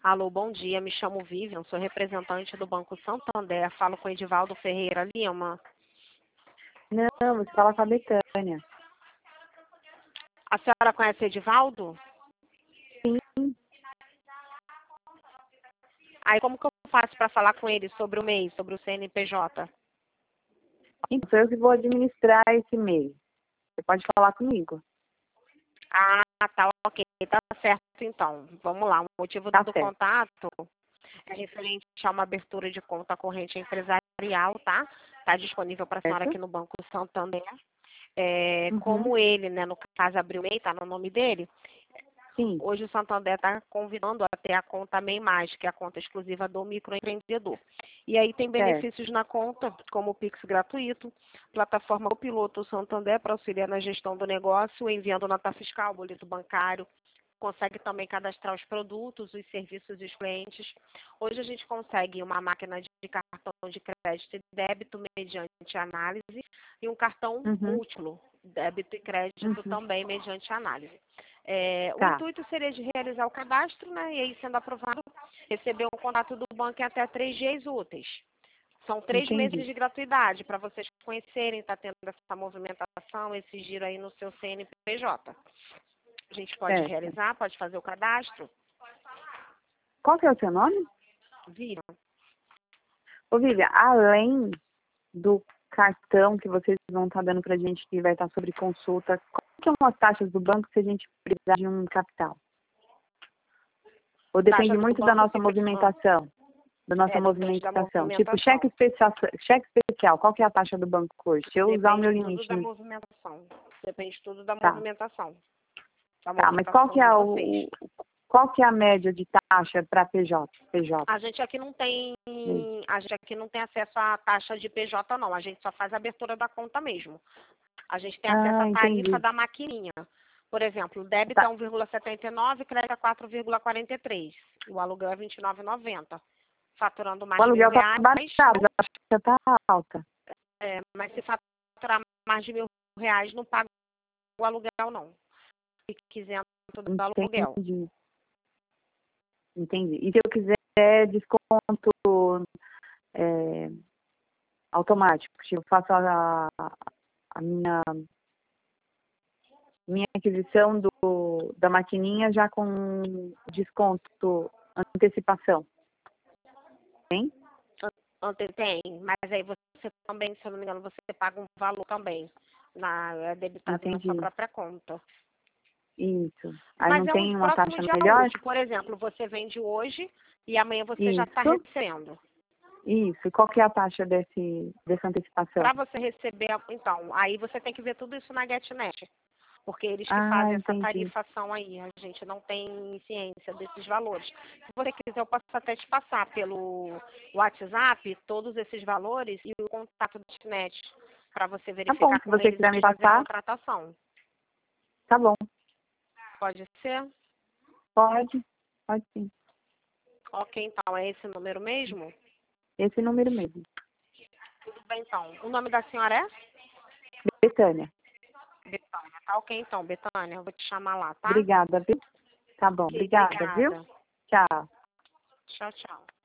Alô, bom dia. Me chamo Vivian, sou representante do Banco Santander. Falo com Edivaldo Ferreira Lima. Não, você fala com a Betânia. A senhora conhece Edivaldo? Sim. Aí como que eu faço para falar com ele sobre o MEI, sobre o CNPJ? Então, sou eu que vou administrar esse e-mail. Você pode falar comigo. Ah, tá, ok. Tá certo, então. Vamos lá. O motivo Tá do certo. contato é referente a uma abertura de conta corrente empresarial, tá? Tá disponível para a senhora Certo? aqui no Banco Santander. Uhum. Como ele, né, no caso, abriu o MEI, tá no nome dele, Sim. hoje o Santander está convidando a ter a conta MEI+, que é a conta exclusiva do microempreendedor. E aí tem Certo. benefícios na conta, como o Pix gratuito, plataforma Piloto Santander para auxiliar na gestão do negócio, enviando nota fiscal, boleto bancário, consegue também cadastrar os produtos, os serviços e os clientes. Hoje a gente consegue uma máquina de cartão de crédito e débito mediante análise e um cartão Uhum. múltiplo, débito e crédito Uhum. também mediante análise. O Tá. intuito seria de realizar o cadastro, né, e aí sendo aprovado, receber um contato do banco em até 3 dias úteis. São 3 meses Entendi. de gratuidade para vocês conhecerem, tá tendo essa movimentação, esse giro aí no seu CNPJ. A gente pode Certo. realizar, pode fazer o cadastro. Qual que é o seu nome? Viram? Ô, Vivian, além do cartão que vocês vão estar dando pra gente, que vai estar sobre consulta, qual que são as taxas do banco se a gente precisar de um capital? Ou depende Taxa do muito da banco nossa fica. movimentação? Da nossa Depende da movimentação. Tipo, movimentação. cheque especial, qual que é a taxa do banco hoje? Se eu usar o meu Depende tudo limite, da movimentação. Depende tudo da tá. movimentação. Da Tá, mas qual movimentação que de é vocês. qual que é a média de taxa para PJ? A gente aqui não tem. A gente aqui não tem acesso à taxa de PJ, não. A gente só faz a abertura da conta mesmo. A gente tem acesso Ah, à tarifa entendi. da maquininha. Por exemplo, o débito é Tá. 1,79, crédito é 4,43. O aluguel é R$ 29,90. Faturando O mais de aluguel tá R$ 1.000, barato, a taxa tá alta. mas se faturar mais de R$ 1.000, não paga o aluguel, não. Fica isento do aluguel. Entendi. E se eu quiser desconto é, automático, tipo, eu faço a minha aquisição da maquininha já com desconto, antecipação, tem? Tem, mas aí você também, se eu não me engano, você paga um valor também, é debitado na sua Entendi. própria conta. Isso. Aí Mas não é um tem uma próximo taxa dia melhor? útil. Por exemplo, você vende hoje e amanhã você já está Isso. recebendo. Isso. E qual que é a taxa dessa antecipação? Para você receber, então, aí você tem que ver tudo isso na GetNet. Porque eles que Ah, fazem essa entendi. tarifação aí, a gente não tem ciência desses valores. Se você quiser, eu posso até te passar pelo WhatsApp todos esses valores e o contato do GetNet para você Tá bom, verificar se com você eles quiser me e fazer a passar, contratação. tá bom. Pode ser? Pode sim. Ok, então, é esse número mesmo? Esse número mesmo. Tudo bem, então. O nome da senhora é? Betânia. Betânia. Tá ok, então, Betânia. Eu vou te chamar lá, tá? Obrigada, viu? Tá bom, Ok, obrigada, viu? obrigada. Tchau. Tchau, tchau.